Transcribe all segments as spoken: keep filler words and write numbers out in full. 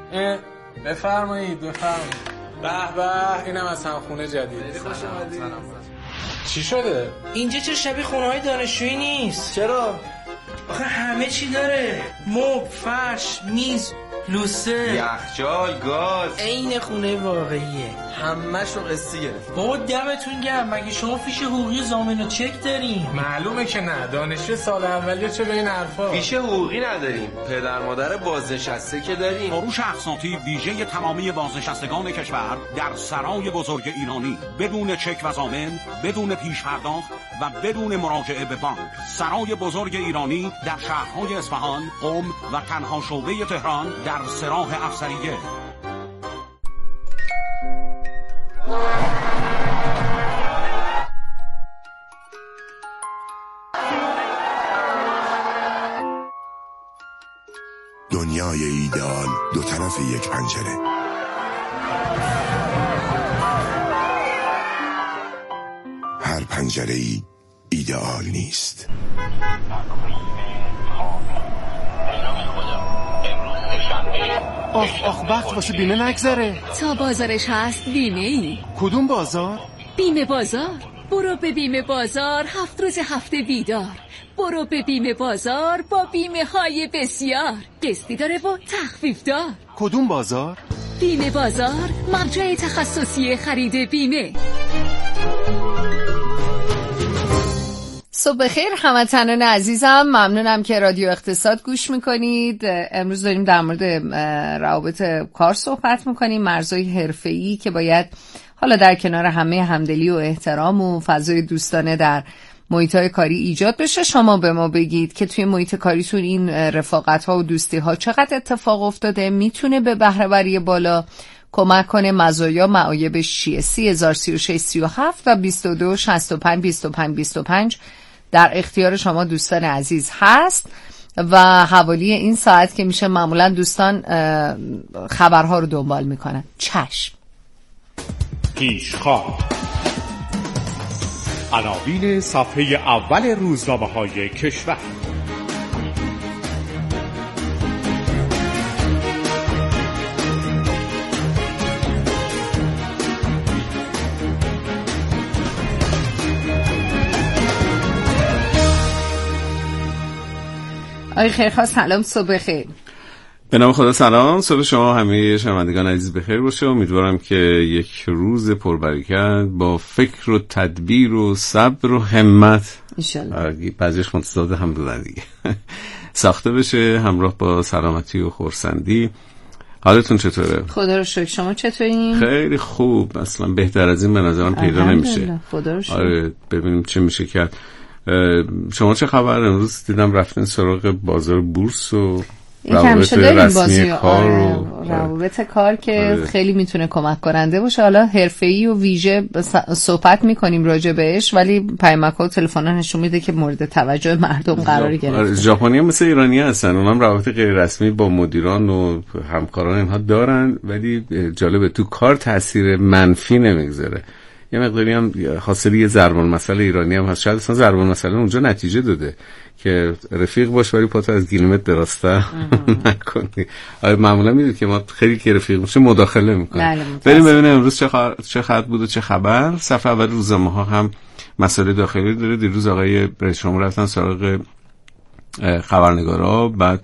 بفرمایید بفرمایید. به به، اینم از همخونه جدید. خوش اومدید. چی شده؟ اینجا چه شبیه خونه‌های دانشجویی نیست؟ چرا؟ آخه همه چی داره. مبل، فرش، میز، لوسه، یخچال، گاز. عین خونه واقعیه. همه‌شو قسطی گرفت. بابا دمتون گرم، مگه شما فیش حقوقی ضامن و چک دارین؟ معلومه که نه، دانشجو سال اولیه چه به این حرفا. فیش حقوقی نداریم، پدر مادر بازنشسته که داریم. فروش اقساطی ویژه تمامی بازنشستگان کشور در سرای بزرگ ایرانی، بدون چک و ضامن، بدون پیش پرداخت و بدون مراجعه به بانک. سرای بزرگ ایرانی در شهرهای اصفهان، قم و تنها شعبه تهران در سراح افسریه. دنیای ایدئال دو طرف یک پنجره. هر پنجره ای ایدئال نیست. آخ آخ وقت واسه بیمه نگذره. تا بازارش هست بیمه ای. کدوم بازار؟ بیمه بازار. برو به بیمه بازار، هفت روز هفته بیدار. برو به بیمه بازار با بیمه های بسیار. قسطی داره و تخفیف دار. کدوم بازار؟ بیمه بازار، مرجع تخصصی خرید بیمه. صبح بخیر هموطنان عزیزم، ممنونم که رادیو اقتصاد گوش میکنید. امروز داریم در مورد روابط کار صحبت میکنیم، مرزهای حرفه‌ای که باید حالا در کنار همه همدلی و احترام و فضای دوستانه در محیط‌های کاری ایجاد بشه. شما به ما بگید که توی محیط کاریتون این رفاقت‌ها و دوستی‌ها چقدر اتفاق افتاده، میتونه به بهره‌وری بالا کمک کنه. مزایا معایبش چیه؟ سی هزار سی و شش سی و هفت و بیست و دو شصت و پنج بیست و پنج بیست و پنج در اختیار شما دوستان عزیز هست و حوالی این ساعت که میشه معمولا دوستان خبرها رو دنبال میکنن. چشم. پیشخواه عناوین صفحه اول روزنامه‌های کشور. آقای خیرخواه سلام، صبح خیر. به نام خدا سلام، صبح شما همه شنوندگان عزیز بخیر باشه. امیدوارم که یک روز پربرکت با فکر و تدبیر و صبر و همت انشالله بعضیش متضاد هم بودن دیگه ساخته بشه، همراه با سلامتی و خرسندی. حالتون چطوره؟ خدا رو شکر، شما چطورین؟ خیلی خوب، اصلا بهتر از این به نظرم پیدا نمیشه. خدا رو شکر. آره ببینیم چه میشه کرد. شما چه خبر؟ امروز دیدم رفتین سراغ بازار بورس و روابط رسمی کار و روابط کار که آره. خیلی میتونه کمک کننده باشه. حالا حرفه‌ای و ویژه صحبت میکنیم راجع بهش، ولی پیامک و تلفن‌ها نشون میده که مورد توجه مردم قرار گرفته. ژاپنی‌ها مثل ایرانی هستن، اونام روابط غیر رسمی با مدیران و همکاران اینها دارن، ولی جالبه تو کار تاثیر منفی نمیگذاره. یه مقداری هم حاصل یه ضرب المثل ایرانی هم هست، شاید اصلا ضرب المثل اونجا نتیجه داده که رفیق باش ولی پاتو از گیلمت درسته نکنی. آره معمولا میدونید که ما خیلی که رفیق باشه مداخله میکنیم. بریم ببینیم امروز چه خبر چه خبر بود و چه خبر. صفحه اول روزنامه ها هم مسائل داخلی داره. دیروز آقای رئیس جمهور رفتن سراغ خبرنگارا، بعد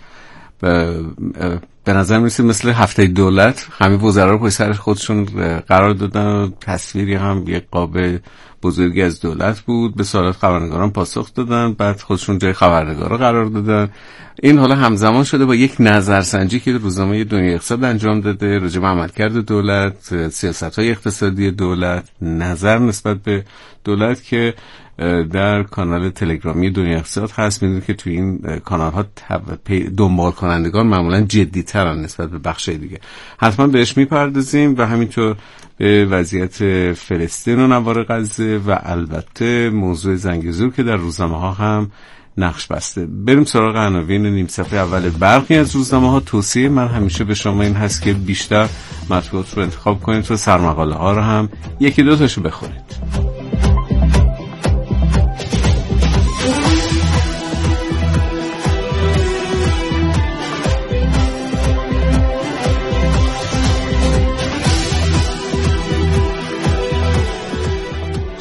به نظر میرسه مثل هفته دولت همه وزرا رو پشت سر خودشون قرار دادن و تصویری هم یک قاب بزرگی از دولت بود. به سوالات خبرنگاران پاسخ دادن، بعد خودشون جای خبرنگارا قرار دادن. این حالا همزمان شده با یک نظرسنجی که روزنامه دنیای اقتصاد انجام داده راجع به عملکرد دولت، سیاست‌های اقتصادی دولت، نظر نسبت به دولت که در کانال تلگرامی دنیای اقتصاد هست. میدونید که توی این کانال ها دنبال کنندگان معمولا جدی ترن نسبت به بخشای دیگه. حتما بهش میپردازیم و همینطور به وضعیت فلسطین و نوار غزه و البته موضوع زنگزور که در روزنامه ها هم نقش بسته. بریم سراغ عناوین نیم صفحه اول برخی از روزنامه ها. توصیه من همیشه به شما این هست که بیشتر مطبوعات رو انتخاب کنید و سرمقاله ها رو هم یکی دو تاشو بخونید.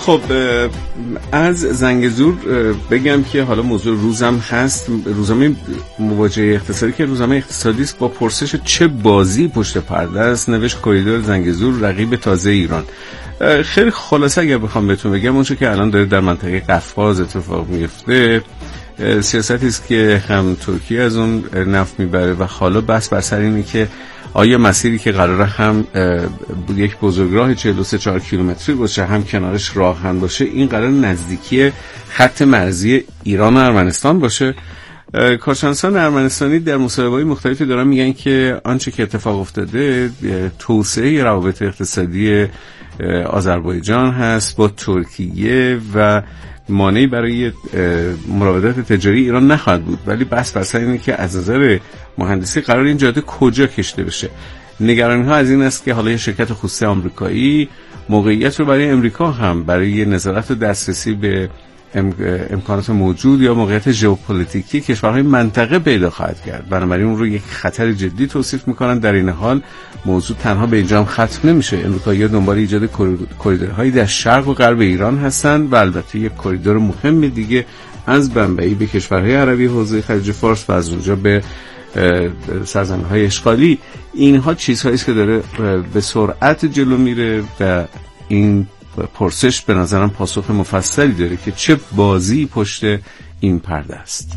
خب از زنگزور بگم که حالا موضوع روزم هست. روزنامه مواجهه اقتصادی که روزنامه اقتصادی است با پرسش چه بازی پشت پرده است نوشت کریدور زنگزور رقیب تازه ایران. خیلی خلاصه اگر بخوام بهتون بگم اونچه که الان داره در منطقه قفقاز اتفاق میفته سیاستی است که هم ترکیه از اون نفت میبره و حالا بحث بر سر اینه که آیا مسیری که قراره هم یک بزرگراه چهل و سه چهار کیلومتری باشه هم کنارش راهن باشه این قرار نزدیکی خط مرزی ایران و ارمنستان باشه. کارشناسان ارمنستانی در مصاحبه‌های مختلفی دارن میگن که آنچه که اتفاق افتاده توسعه روابط اقتصادی آذربایجان هست با ترکیه و مانعی برای مراودات تجاری ایران نخواهد بود، ولی بحث بر سر اینه که از نظر مهندسی قرار این جاده کجا کشیده بشه. نگرانی ها از این است که حالا یه شرکت خصوصی آمریکایی موقعیت رو برای امریکا هم برای نظارت و دسترسی به امکانات موجود یا موقعیت ژئوپلیتیکی کشورهای منطقه پیدا خواهد کرد. بنابراین اون رو یک خطر جدی توصیف میکنن. در این حال موضوع تنها به اینجا هم ختم نمیشه. امریکایی‌ها دنبال ایجاد کریدورهایی در شرق و غرب ایران هستن و البته یک کریدور مهم دیگه از بمبئی به کشورهای عربی حوزه خلیج فارس و از اونجا به سرزمین‌های اشغالی. اینها چیزهایی است که داره به سرعت جلو میره و این پرسش به نظرم پاسخ مفصلی داره که چه بازی پشت این پرده است.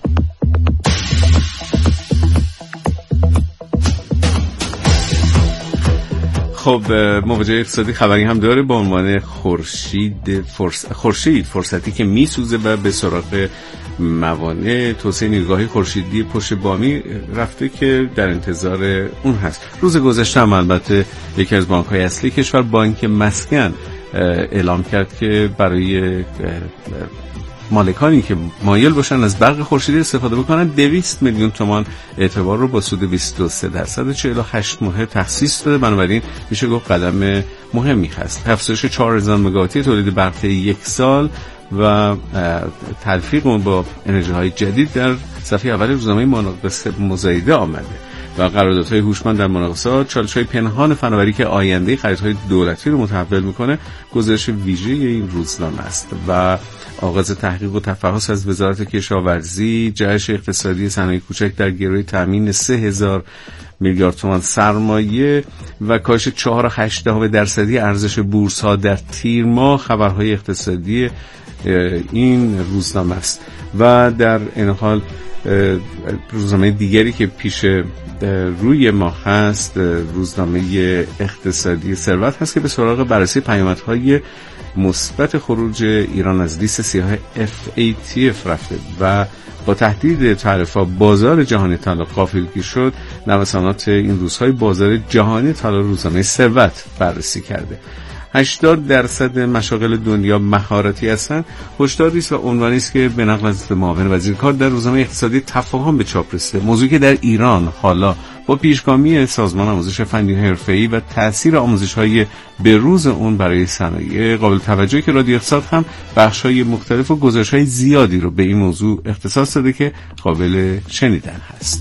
خب مواجهه اقتصادی خبری هم داره با عنوان خورشید فرص... خورشید فرصتی که میسوزه و به سراغ موانع توسعه نیروگاهی خورشیدی پشت بامی رفته که در انتظار اون هست. روز گذشته هم البته یکی از بانک‌های اصلی کشور بانک مسکن اعلام کرد که برای مالکانی که مایل باشن از برق خورشیدی استفاده بکنن دویست میلیون تومان اعتبار رو با سود بیست و سه درصد چهل و هشت ماه تخصیص داده. بنابراین میشه گفت قدم مهمی هست. افزایش چهار هزار مگاوات تولید برق یک سال و تلفیق اون با انرژی های جدید در صفحه اول روزنامه مناقص مزایده آمده و قراردادهای هوشمند در مناقصات، چالش‌های پنهان فناوری که آینده خریدهای دولتی رو متحول میکنه گزارش ویژه این روزنامه است و آغاز تحقیق و تفحص از وزارت کشاورزی جهش اقتصادی صنایع کوچک در گروه تامین سه هزار میلیارد تومان سرمایه و کاهش چهار و هشت دهم درصدی ارزش بورس ها در تیر ماه خبرهای اقتصادی این روزنامه است. و در این حال روزنامه دیگری که پیش روی ما هست روزنامه اقتصادی ثروت هست که به سراغ بررسی پیامدهای مثبت خروج ایران از لیست سیاه اف ای تی اف رفته و با تهدید تعرفه بازار جهانی طلا غافلگیر شد. نوسانات این روزهای بازار جهانی طلا روزنامه ثروت بررسی کرده. هشتاد درصد مشاغل دنیا مهارتی هستند. هشداری است و عنوانی است که به نقل از معاون وزیر کار در روزنامه اقتصادی تفاهم به چاپ رسیده. موضوعی که در ایران حالا با پیشگامی سازمان آموزش فنی حرفه‌ای و تأثیر آموزش‌های بروز اون برای صنایع قابل توجهی که رادیو اقتصاد هم بخش‌های مختلف و گزارش‌های زیادی رو به این موضوع اختصاص داده که قابل شنیدن هست.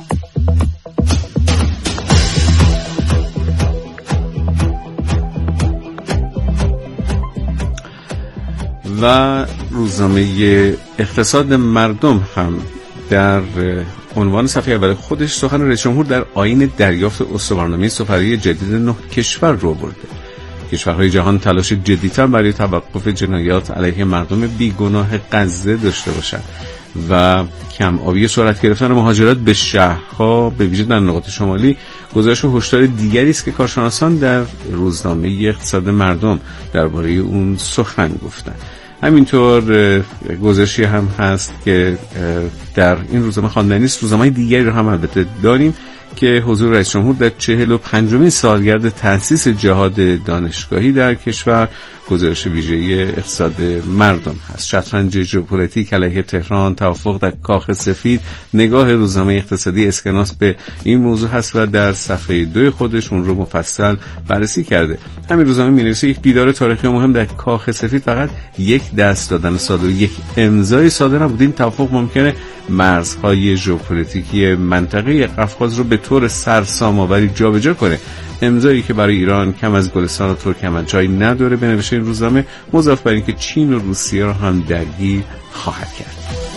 و روزنامه اقتصاد مردم هم در عنوان صفحه اول خودش سخن رئیس جمهور در آیین دریافت استوارنامه سفری جدید نه کشور رو برده. کشورهای جهان تلاش جدی‌تر برای توقف جنایات علیه مردم بیگناه غزه داشته باشند و کم آبی سرعت گرفتن مهاجرت به شهرها به ویژه در نقاط شمالی گزارش و هشدار دیگری است که کارشناسان در روزنامه اقتصاد مردم درباره اون سخن گفتند. همینطور گزارشی هم هست که در این روزنامه خواندنی است. روزنامه دیگری رو هم البته داریم که حضور رئیس جمهور در چهل و پنجمین سالگرد تأسیس جهاد دانشگاهی در کشور گزارش ویژه اقتصاد مردم هست. شطرنج ژئوپلیتیک علیه تهران، توافق در کاخ سفید، نگاه روزنامه اقتصادی اسکناس به این موضوع هست و در صفحه دو خودش اون رو مفصل بررسی کرده. همین روزنامه می‌نویسه یک دیدار تاریخی مهم در کاخ سفید فقط یک دست دادن صادر یک امضای صادر نبود. این توافق ممکنه مرزهای ژئوپلیتیکی منطقه قفقاز رو به به طور سرسام‌آوری جابجا کنه. امضایی که برای ایران کم از گلستان و ترکمنچای نداره بنویسه این روزنامه، مضاف بر اینکه چین و روسیه را هم درگیر خواهد کرد.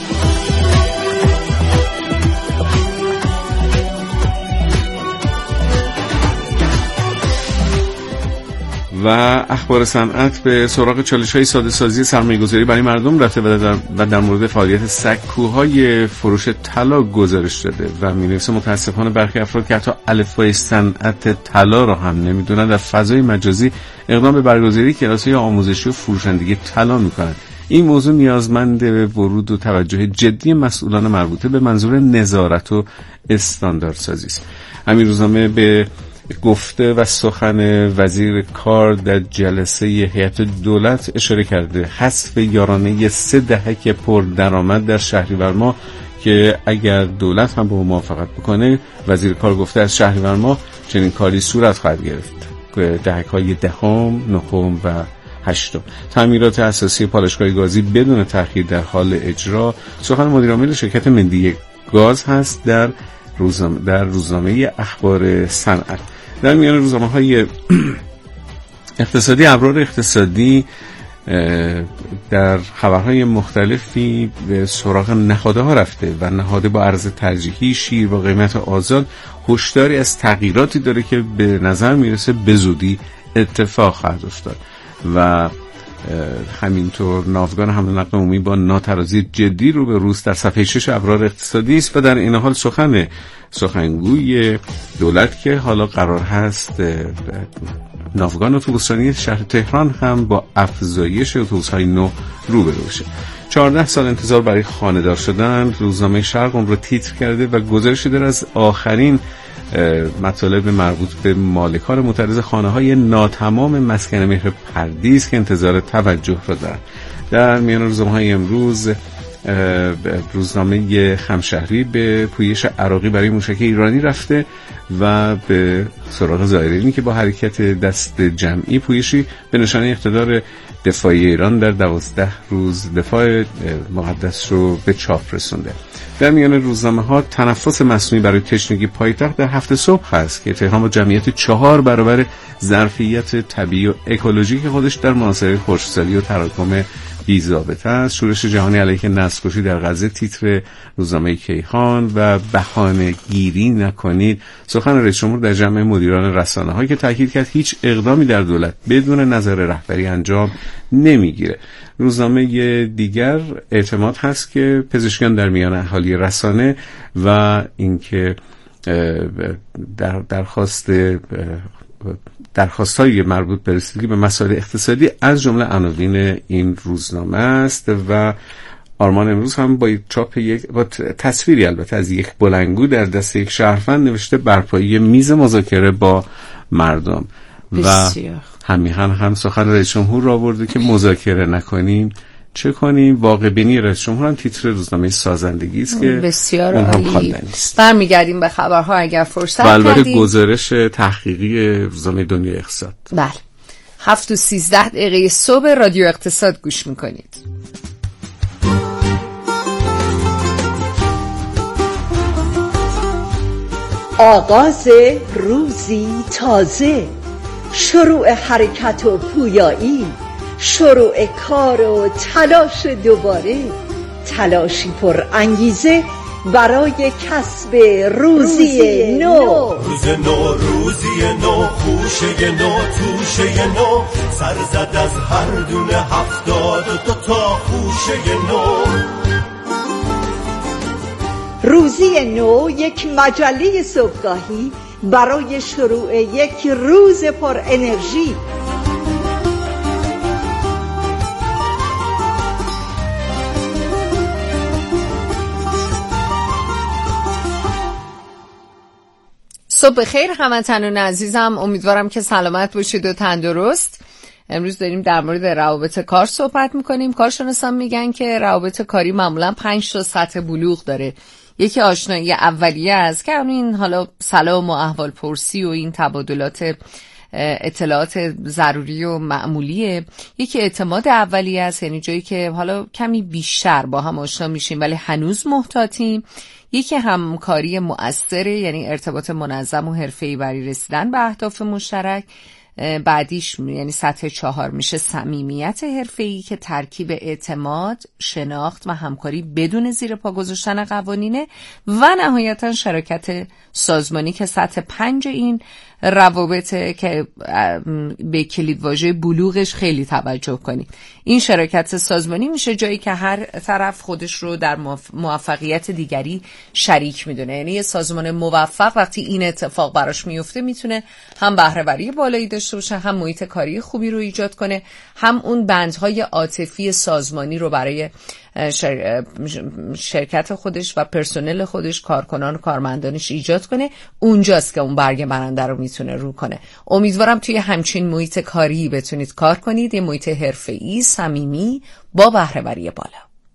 و اخبار صنعت به سراغ چالش‌های ساده سازی سرمایه‌گذاری برای مردم رفته و در, و در مورد فعالیت سکوهای فروش طلا گزارش داده و می‌نویسه متأسفانه برخی افراد که حتی الفبای صنعت طلا را هم نمی‌دونند در فضای مجازی اقدام به برگزاری کلاس‌های آموزشی و فروشندگی طلا می‌کنند. این موضوع نیازمند ورود و توجه جدی مسئولان مربوطه به منظور نظارت و استانداردسازی است. همین روزنامه به گفته و سخن وزیر کار در جلسه هیئت دولت اشاره کرده. حذف یارانه سه دهک پر درآمد در شهریور ماه که اگر دولت هم به موافقت بکنه، وزیر کار گفته از شهریور ماه چنین کاری صورت خواهد گرفت. دهک های دهم، نهم و هشتم. تعمیرات اساسی پالایشگاه گازی بدون تأخیر در حال اجرا. سخن مدیر عامل شرکت ملی گاز هست در روزنامه در روزنامه اخبار صنعت. در میان روزنامه‌های اقتصادی، ابرار اقتصادی در خبرهای مختلفی به سراغ نهادها رفته و نهاده با ارز ترجیحی شیر با قیمت آزاد هشداری از تغییراتی داره که به نظر میرسه به زودی اتفاق خواهد افتاد و همینطور ناوگان حمل و نقل عمومی با ناترازی جدی رو به روز در صفحه شش ابرار اقتصادی است و در این حال سخن سخنگوی دولت که حالا قرار هست ناوگان اتوبوسرانی شهر تهران هم با افزایش اتوبوس‌های نو روبرو بشه. چهارده سال انتظار برای خانه‌دار شدن. روزنامه شرق رو تیتر کرده و گزارشی داره از آخرین مطالب مربوط به مالکان معترض خانه‌های ناتمام مسکن مهر پردیس که انتظار توجه را دارند. در میان روزنامه‌های امروز روزنامه خمشهری به پویش عراقی برای موشک ایرانی رفته و به سراغ ظاهرینی که با حرکت دست جمعی پویشی به نشانه اقتدار دفاعی ایران در دوازده روز دفاع مقدس رو به چاپ رسونده. در میان روزنامه ها تنفس مصنوعی برای تشنگی پایتخت در هفته صبح هست که تهران با جمعیت چهار برابر ظرفیت طبیعی و اکولوژیک خودش در محاصره خشکسالی و تراکم بی‌ضابطه است. شورش جهانی علیه نسل‌کشی در غزه تیتر روزنامه کیهان و بهانه گیری نکنید. سخن رئیس جمهور در جمع مدیران رسانه‌ها که تاکید کرد هیچ اقدامی در دولت بدون نظر رهبری انجام نمیگیره. روزنامه دیگر اعتماد هست که پزشکان در میان اهالی رسانه و اینکه در درخواست درخواست‌های مربوط به رسیدگی به مسائل اقتصادی از جمله عناوین این روزنامه است و آرمان امروز هم با چاپ یک با تصویری البته از یک بلنگو در دست یک شهروند نوشته برپایی میز مذاکره با مردم بسیار. و همیهن هم سخن رئیس جمهور را آورده که مذاکره نکنیم چه کنیم. واقع بینی رئیس جمهور هم تیتر روزنامه سازندگی است که بسیار عالی. برمیگردیم به خبرها اگر فرصت کردیم. و البته گزارش تحقیقی روزنامه دنیای اقتصاد. بله. هفت و سیزده دقیقه صبح رادیو اقتصاد گوش میکنید. آغاز روزی تازه، شروع حرکت و پویایی، شروع کار و تلاش دوباره، تلاشی پر انگیزه برای کسب روزی نو. روز نو، روزی نو، خوشه نو، توشه نو، سر زد از هر دونه هفتاد و دو تا خوشه نو. روزی نو یک مجله صبحگاهی برای شروع یک روز پر انرژی. صبح خیر هموطنان عزیزم، امیدوارم که سلامت باشید و تندرست. امروز داریم در مورد روابط کار صحبت میکنیم. کارشناسان میگن که روابط کاری معمولا پنج تا سطح بلوغ داره. یکی آشنایی اولیه است که همین حالا سلام و احوال پرسی و این تبادلات اطلاعات ضروری و معمولیه. یکی اعتماد اولیه است، یعنی جایی که حالا کمی بیشتر با هم آشنا میشیم ولی هنوز محتاطیم. یکی همکاری مؤثر، یعنی ارتباط منظم و حرفه‌ای برای رسیدن به اهداف مشترک. بعدیش یعنی سطح چهار میشه صمیمیت حرفه‌ای که ترکیب اعتماد، شناخت و همکاری بدون زیر پا گذاشتن قوانینه. و نهایتا شراکت سازمانی که سطح پنج این روابطه که به کلیدواژه بلوغش خیلی توجه کنید. این شراکت سازمانی میشه جایی که هر طرف خودش رو در موفقیت دیگری شریک میدونه. یعنی یه سازمان موفق وقتی این اتفاق براش میفته میتونه هم بهره‌وری بالایی داشته باشه، هم محیط کاری خوبی رو ایجاد کنه، هم اون بندهای عاطفی سازمانی رو برای شرکت خودش و پرسنل خودش، کارکنان و کارمندانش ایجاد کنه. اونجاست که اون برگ برنده رو میتونه رو کنه. امیدوارم توی همچین محیط کاری بتونید کار کنید، یه محیط حرفه‌ای صمیمی با بهره‌وری بالا.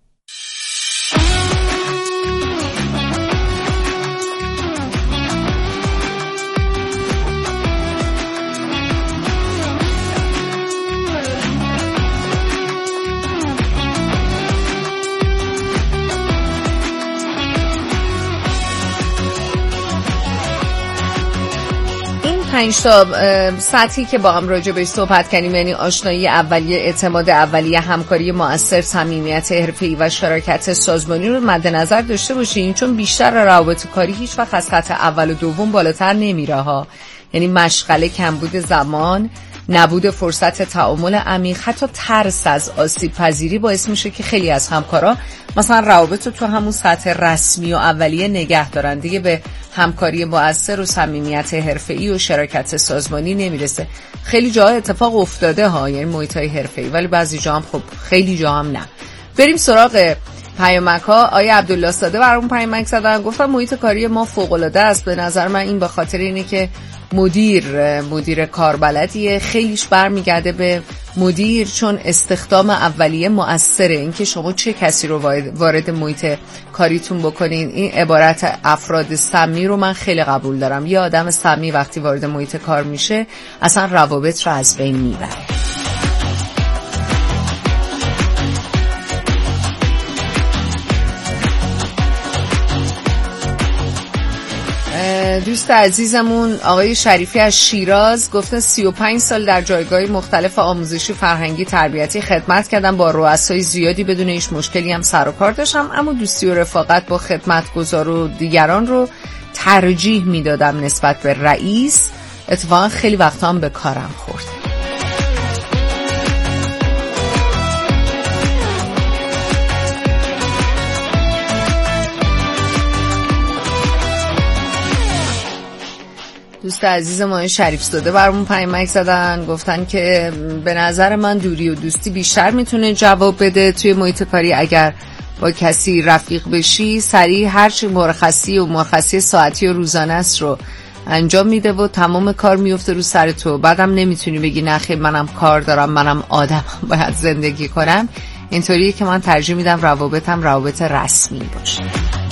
پنج تا سطحی که با هم راجع بهش صحبت کردیم، یعنی آشنایی اولیه، اعتماد اولیه، همکاری مؤثر، صمیمیت حرفه‌ای و شراکت سازمانی رو مد نظر داشته باشین، چون بیشتر روابط کاری هیچ وقت از سطح اول و دوم بالاتر نمیره ها. یعنی مشغله، کمبود زمان، نبود فرصت تعامل عمیق، حتی ترس از آسیب پذیری باعث میشه که خیلی از همکارا مثلا روابط رو تو همون سطح رسمی و اولیه نگه دارن، دیگه به همکاری مؤثر و صمیمیت حرفه‌ای و شراکت سازمانی نمیرسه. خیلی جاها اتفاق افتاده ها، یعنی محیط‌های حرفه‌ای، ولی بعضی جا هم خب خیلی جا هم نه. بریم سراغ پیامک ها. آیه عبدالله ساده برامون پیامک زدن، گفتن محیط کاری ما فوق‌العاده است. به نظر من این به خاطر اینه که مدیر مدیر کاربلدیه، خیلیش برمیگرده به مدیر، چون استخدام اولیه مؤثره. اینکه شما چه کسی رو وارد محیط کاریتون بکنین، این عبارت افراد سمی رو من خیلی قبول دارم. یه آدم سمی وقتی وارد محیط کار میشه اصلا روابط رو از بین میبره. دوست عزیزمون آقای شریفی از شیراز گفتن سی و پنج سال در جایگاه مختلف آموزشی، فرهنگی، تربیتی خدمت کردم، با رؤسای زیادی بدون هیچ مشکلی هم سر و کار داشتم، اما دوستی و رفاقت با خدمتگزار و دیگران رو ترجیح میدادم نسبت به رئیس. اتفاقا خیلی وقتا هم به کارم خورد. دوست عزیز ما شریف زاده برامون پیامک زدن، گفتن که به نظر من دوری و دوستی بیشتر میتونه جواب بده توی محیط کاری. اگر با کسی رفیق بشی، سریع هرچی مرخصی و مرخصی ساعتی و روزانه است رو انجام میده و تمام کار میفته رو سر تو. بعدم نمیتونی بگی نه خیلی منم کار دارم، منم آدمم، باید زندگی کنم. اینطوریه که من ترجیح میدم روابطم روابط رسمی باشه.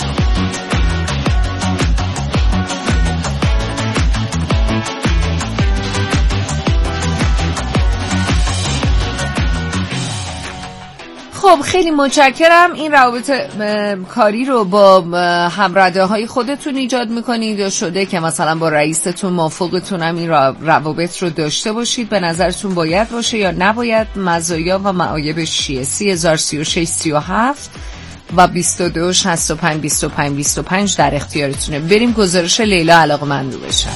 خب خیلی متشکرم. این روابط کاری رو با همرده های خودتون ایجاد میکنید یا شده که مثلا با رئیستون موافقتون هم این روابط رو داشته باشید؟ به نظرتون باید باشه یا نباید؟ مزایا و معایبش چیه؟ سی هزار سی و شش سی و هفت و بیست و دو شصت و پنج بیست و پنج بیست و پنج در اختیارتونه. بریم گزارش لیلا علاقه‌مند رو بشن.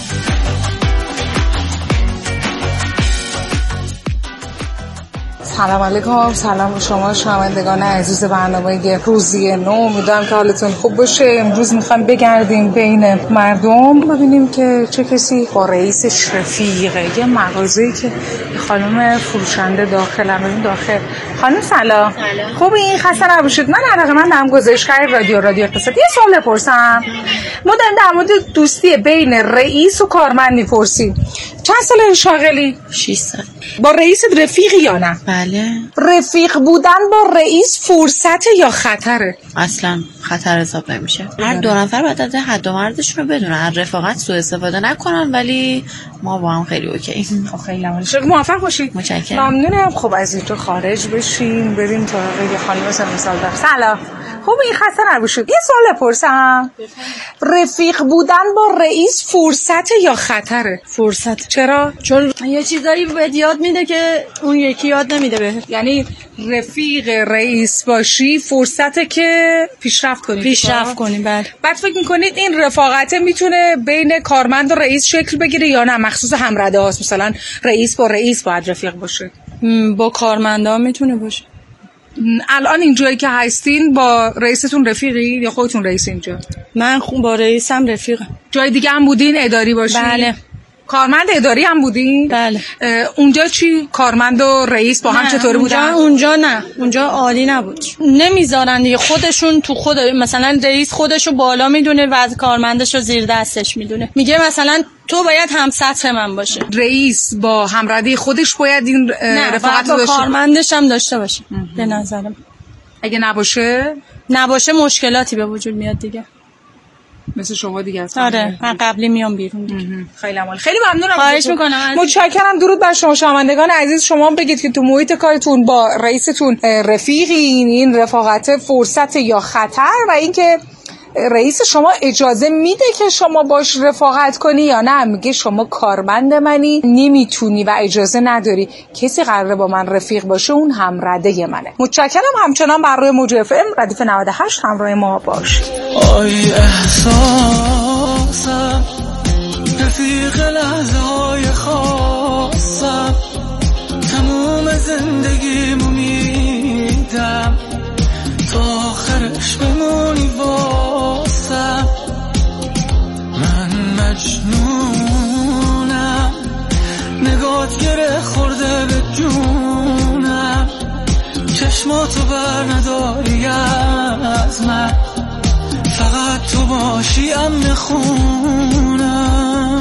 سلام علیکم، سلام شما شنوندگان عزیز برنامه روزی نو. امیدوارم که حالتون خوب باشه. امروز میخوایم بگردیم بین مردم ببینیم که چه کسی با رئیسش رفیقه. یه مغازه‌ای که خانم فروشنده داخل هم داخل. خانم سلام. سلام. خوبی؟ این خسته نباشید. من علاقه‌مندم گزارشگر رادیو رادیو اقتصاد. یه سوال بپرسم. ما در مورد دوستی بین رئیس و کارمند میپرسیم. چند سال شاغلی؟ شش سال. با رئیست رفیقی یا نه؟ بله. رفیق بودن با رئیس فرصت یا خطره؟ اصلا خطر حساب نمیشه. هر دو نفر باید از حد و مرزشون رو بدونن، از رفاقت سوء استفاده نکنن، ولی ما با هم خیلی اوکی. خیلی ممنون. موفق باشید. متشکرم. ممنونم. خب از اینجا خارج بشیم بریم سراغ یه خانم مثلا مثال دار. سلام. خب این خسته نباشید. یه سوال بپرسم، رفیق بودن با رئیس فرصت یا خطره؟ فرصت. چرا؟ چون یه چیزایی بهت یاد میده که اون یکی یاد نمیده بهت. یعنی رفیق رئیس باشی فرصته که پیشرفت کنی. پیشرفت کنی بله. بعد فکر میکنید این رفاقت میتونه بین کارمند و رئیس شکل بگیره یا نه مخصوص همرده هاست؟ مثلا رئیس با رئیس باید رفیق باشه. با کارمندا میتونه باشه. الان اینجایی که هستین با رئیستون رفیقی یا خودتون رئیس اینجا؟ من خب با رئیسم رفیقم. جای دیگه هم بودین اداری باشین؟ بله. کارمند اداری هم بودین؟ بله. اونجا چی؟ کارمند و رئیس با هم چطوری بودن؟ اونجا نه، اونجا عالی نبود. نمیذارن دیگه، خودشون تو خود، مثلا رئیس خودشو بالا میدونه و از کارمندشو زیر دستش میدونه. میگه مثلا تو باید هم سطح من باشه. رئیس با همرده خودش باید این رفاقت رو داشته، کارمندش هم داشته باشه. به نظرم اگه نباشه نباشه مشکلاتی به وجود میاد دیگه. مثل شما دیگه هستن. آره من قبلی میام بیرون دیگه. خیلی عالی. خیلی ممنونم. خواهش میکنم. متشکرم. درود بر شما شنوندگان عزیز. شما بگید که تو محیط کارتون با رئیستون رفیقین، این رفاقت فرصت یا خطر، و اینکه رئیس شما اجازه میده که شما باش رفاقت کنی یا نه میگه شما کارمند منی نمیتونی و اجازه نداری، کسی قراره با من رفیق باشه اون هم رده منه. متشکرم. همچنان بر روی موج اف ام ردیف نود و هشت همراه ما باش. آی احساسم رفیق لحظه‌های خاصم، تموم زندگیمو میدم تا آخرش بمونی واسم. من مجنونم نگات گره خورده به جونم، چشماتو بر نداری از من، فقط تو باشی امن خونم.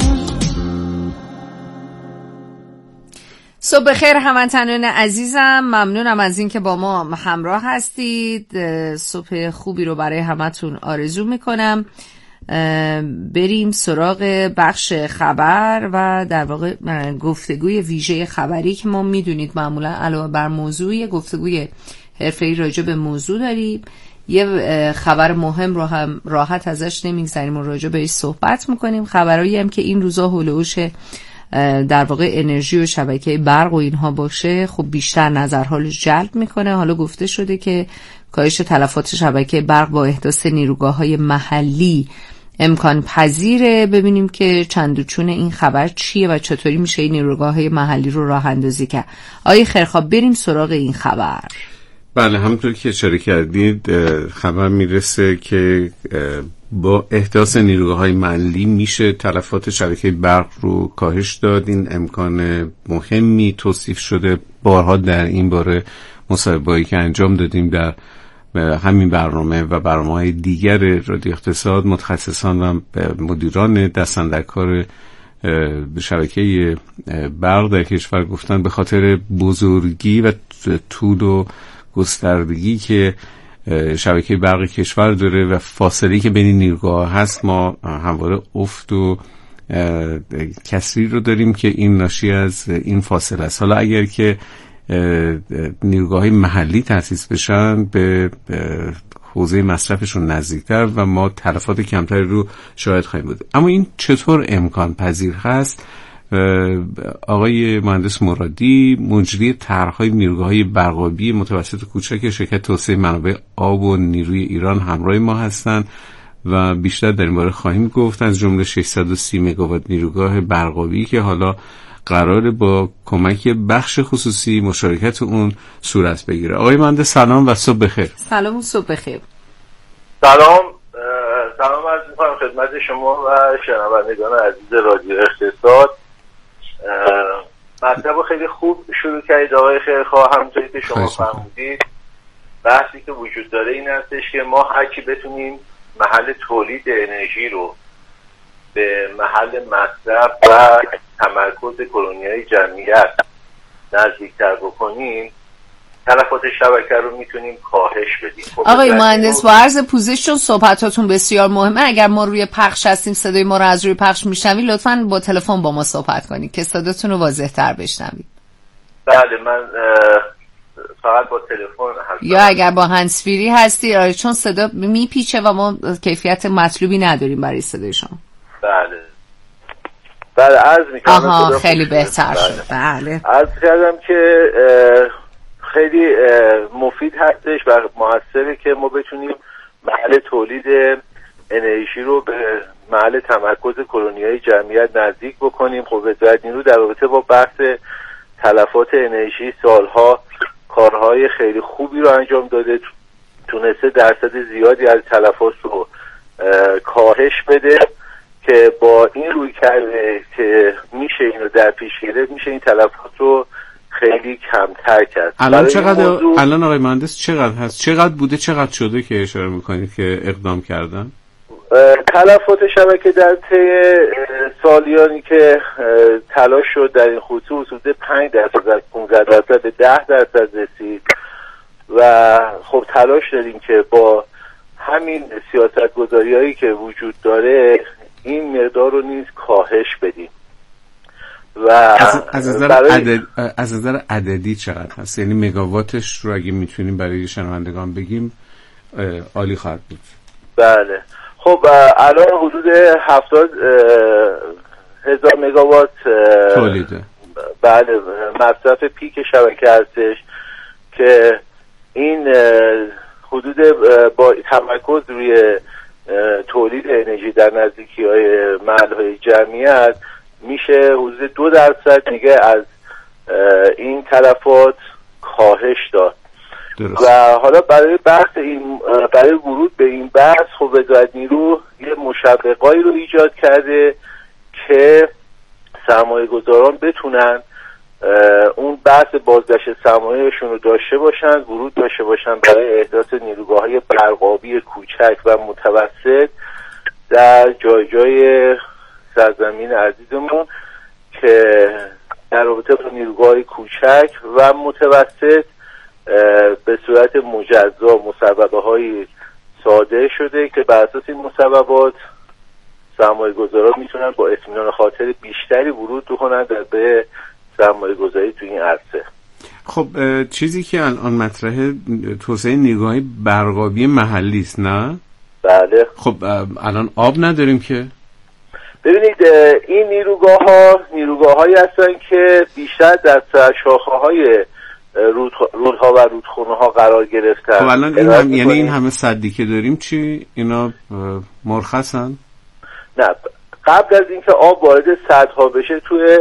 صبح بخیر هموطنان عزیزم، ممنونم از این که با ما همراه هستید. صبح خوبی رو برای همتون آرزو میکنم. بریم سراغ بخش خبر و در واقع گفتگوی ویژه خبری که ما میدونید معمولا علاوه بر موضوعی گفتگوی حرفه‌ای راجع به موضوع داریم. یه خبر مهم رو هم راحت ازش نمیگذریم و راجع بهش صحبت میکنیم. خبرایی هم که این روزا هولوش در واقع انرژی و شبکه برق و اینها باشه خب بیشتر نظرها جلب میکنه. حالا گفته شده که کاهش تلفات شبکه برق با احداث نیروگاه‌های محلی امکان پذیره. ببینیم که چند و چون این خبر چیه و چطوری میشه این نیروگاه‌های محلی رو راه اندازی کرد. آقای خیرخواب بریم سراغ این خبر. بله همونطور که اشاره کردید خبر میرسه که با احداث نیروگاه‌های محلی میشه تلفات شبکه برق رو کاهش داد. این امکان مهمی توصیف شده. بارها در این باره مصاحبه‌ای که انجام دادیم در همین برنامه و برنامه‌های دیگر رادیو اقتصاد، متخصصان و مدیران دست اندرکار شبکه برق در کشور گفتن به خاطر بزرگی و طول و گستردگی که شبکه برق کشور داره و فاصله که بین نیروگاه هست، ما همواره افت و کسری رو داریم که این ناشی از این فاصله است. حالا اگر که نیروگاه‌های محلی تأسیس بشن به حوزه مصرفشون نزدیکتر و ما تلفات کمتری رو شاهد خواهیم بود. اما این چطور امکان پذیر هست؟ آقای مهندس مرادی مجری طرح‌های نیروگاه‌های برقابی متوسط کوچک شرکت توسعه منابع آب و نیروی ایران همراه ما هستند و بیشتر در این باره خواهیم گفت، از جمله ششصد و سی مگاوات نیروگاه برقابی که حالا قراره با کمک بخش خصوصی مشارکت اون صورت بگیره. آقای مهندس سلام و صبح بخیر. سلام و صبح بخیر. سلام سلام عرض می‌کنم خدمت شما و شنوندگان عزیز رادیو اقتصاد. مطلب خیلی خوب شروع کردید آقای خیرخواه. همونطوری که شما فرمودید بحثی که وجود داره این هستش که ما هر کی بتونیم محل تولید انرژی رو به محل مصرف و تمرکز کلونی‌های جمعیت نزدیکتر بکنیم، تلفات شبکه رو میتونیم کاهش بدیم. آقای مهندس با عرض پوزش، چون صحبتاتون بسیار مهمه، اگر ما روی پخش هستیم صدای ما رو از روی پخش میشنوید لطفاً با تلفن با ما صحبت کنید که صداتون رو واضح‌تر بشنوید. بله من فقط با تلفن هستم. یا اگر با هندزفری هستی، آره، چون صدا میپیچه و ما کیفیت مطلوبی نداریم برای صدای شما. بله بله عرض میکنم. آها خیلی بهتر شد. بله عرض کردم که خیلی مفید هستش و موثره که ما بتونیم محل تولید انرژی رو به محل تمرکز کلونی‌های جمعیت نزدیک بکنیم. خب وزارت نیرو در رابطه با بحث تلفات انرژی سالها کارهای خیلی خوبی رو انجام داده، تونسته درصد زیادی از تلفات رو کاهش بده که با این روی کرده که میشه اینو در پیش گرفت، میشه این تلفات رو خیلی کمتر کرد. الان چقدر موضوع... الان آقای مهندس چقدر هست؟ چقدر بوده چقدر شده که اشاره میکنید که اقدام کردن؟ تلفات شبکه در طی سالیانی که تلاش شد در این خصوص حدود پنج درصد از پانزده درصد به ده درصد رسید و خب تلاش داریم که با همین سیاست گذاری هایی که وجود داره این مقدار رو نیز کاهش بدیم. و از, از نظر برای... عدد... از نظر عددی چقدر هست؟ یعنی مگاواتش رو اگه میتونیم برای شنوندگان بگیم عالی خواهد بود. بله خب الان حدود هفتاد هزار مگاوات تولیده. بله مصرف پیک شبکه هستش که این حدود با تمرکز روی تولید انرژی در نزدیکی های محل های جمعیت میشه حدود دو درصد دیگه از این تلفات کاهش داد. درست. و حالا برای بحث این برای ورود به این بحث خب وزارت نیرو یه مشوقایی رو ایجاد کرده که سرمایه گذاران بتونن اون بحث بازگشت سرمایهشون رو داشته باشن، ورود داشته باشن برای احداث نیروگاه‌های برقابی کوچک و متوسط در جای جای سرزمین عزیزمون که در رابطه با نیروگاه‌های کوچک و متوسط به صورت مجزا مصوبه های صادر شده که بر اساس این مصوبات سرمایه گذاران میتونن با اطمینان خاطر بیشتری ورود کنن به سرمایه گذاری تو این عرصه. خب چیزی که الان مطرحه توسعه نیروگاه‌های برقابی محلی است نه؟ بله. خب الان آب نداریم که. ببینید این نیروگاه ها نیروگاه هایی هستن که بیشتر در سرشاخه های رود رودها و رودخونه ها قرار گرفتن. خب الان این هم یعنی این همه سدی که داریم چی اینا مرخصن؟ نه قبل از اینکه آب وارد سدها بشه توی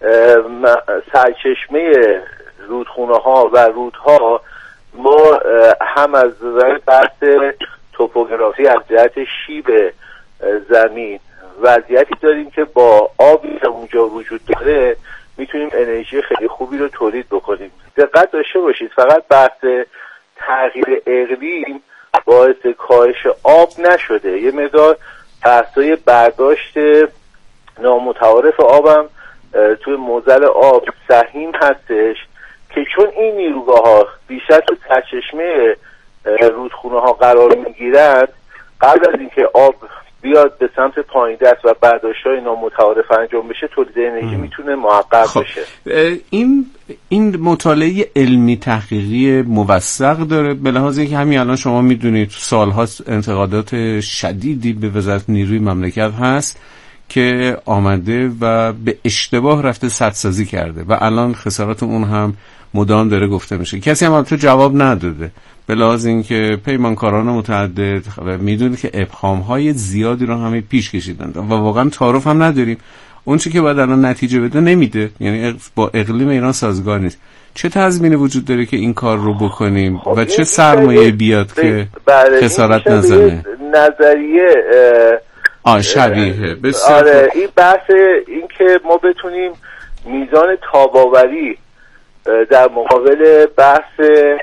سرچشمه رودخونه ها و رودها ما هم از بحث توپوگرافی از جهت شیب زمین وضعیتی داریم که با آبی که اونجا وجود داره میتونیم انرژی خیلی خوبی رو تولید بکنیم. دقت داشته باشید فقط بحث تغییر اقلیم باعث کاهش آب نشده، یه مقدار بحثای برداشت نامتعارف آبم توی موزل آب سهیم هستش که چون این نیروگاه ها بیشتر تو سرچشمه رودخونه ها قرار میگیرند قبل از اینکه آب بیاد به سمت پایین دست و برداشت‌های نامتعارف انجام بشه تولید انرژی میتونه محقق خب. بشه. این این مطالعه علمی تحقیقی موثق داره به لحاظ اینکه همین الان شما میدونید سال‌ها انتقادات شدیدی به وزارت نیروی مملکت هست که آمده و به اشتباه رفته سدسازی کرده و الان خسارات اون هم مدام داره گفته میشه. کسی هم البته جواب نداده به لحاظ اینکه پیمانکاران متعدد و میدونه که ابهام‌های زیادی رو همه پیش کشیدن و واقعا تعارف هم نداریم. اون چیزی که باید الان نتیجه بده نمیده، یعنی با اقلیم ایران سازگار نیست. چه تضمینی وجود داره که این کار رو بکنیم و چه سرمایه بیاد که خسارت نزنه؟ نظریه آه شبیه بسیار. آره این بحث این که ما بتونیم میزان تاباوری در مقابل بحث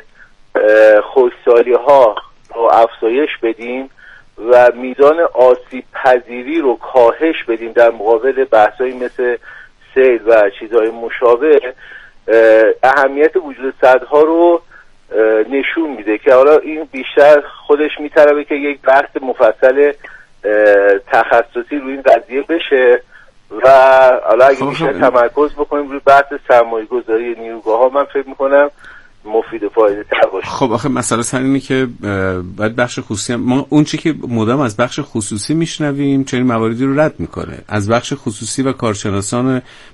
خشکسالی ها رو افزایش بدیم و میزان آسیب پذیری رو کاهش بدیم در مقابل بحثایی مثل سیل و چیزهای مشابه اهمیت وجود سدها رو نشون میده که حالا این بیشتر خودش میطلبه که یک بحث مفصل تخصصی روی این قضیه بشه و حالا اگه بیشتر تمرکز بکنیم روی بحث سرمایه گذاری نیروگاه ها من فکر میکنم مفید و فایده تر باشه. خب آخه مسئله سر اینه که باید بخش خصوصی هم ما اون چی که مدام از بخش خصوصی میشنویم چنین مواردی رو رد میکنه. از بخش خصوصی و کارشناسان